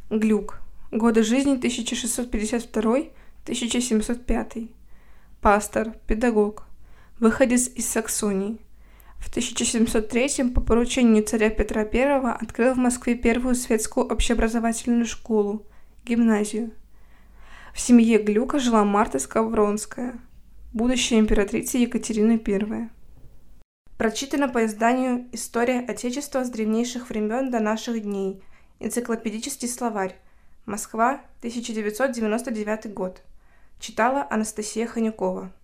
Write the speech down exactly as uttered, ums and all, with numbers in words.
Глюк. Годы жизни тысяча шестьсот пятьдесят второй — тысяча семьсот пятый. Пастор, педагог. Выходец из Саксонии. В тысяча семьсот третьем по поручению царя Петра Первого открыл в Москве первую светскую общеобразовательную школу – гимназию. В семье Глюка жила Марта Скавронская, будущая императрица Екатерина Первая. Прочитано по изданию «История Отечества с древнейших времен до наших дней. Энциклопедический словарь. Москва, тысяча девятьсот девяносто девятый год». Читала Анастасия Ханюкова.